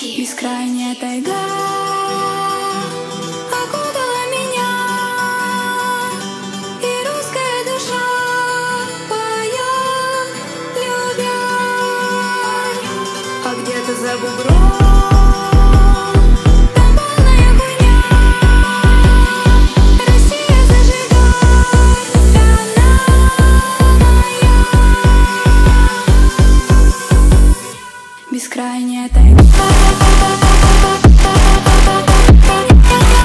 Бескрайняя тайга окутала меня, и русская душа поет, любя. А где-то за бугром там полная хуйня. Россия зажигает, страна моя. Бескрайняя тайга.